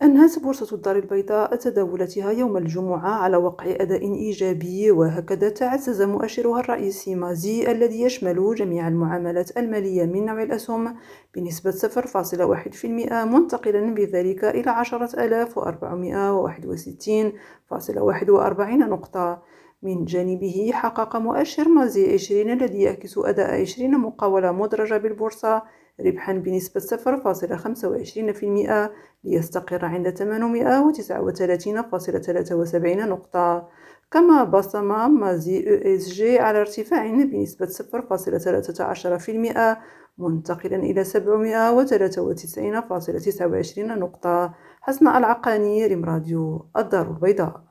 أنهت بورصة الدار البيضاء تداولاتها يوم الجمعة على وقع أداء إيجابي، وهكذا تعزز مؤشرها الرئيسي مازي الذي يشمل جميع المعاملات المالية من نوع الأسهم بنسبة 0.1%، منتقلا بذلك إلى 10,461.41 نقطة. من جانبه حقق مؤشر مازي 20 الذي يعكس أداء 20 مقاولة مدرجة بالبورصة ربحا بنسبة 0.25% ليستقر عند 839.73 نقطة. كما بصم مازي ESG على ارتفاع بنسبة 0.13% منتقلا إلى 793.29 نقطة. حسن العقاني، ريم راديو الدار البيضاء.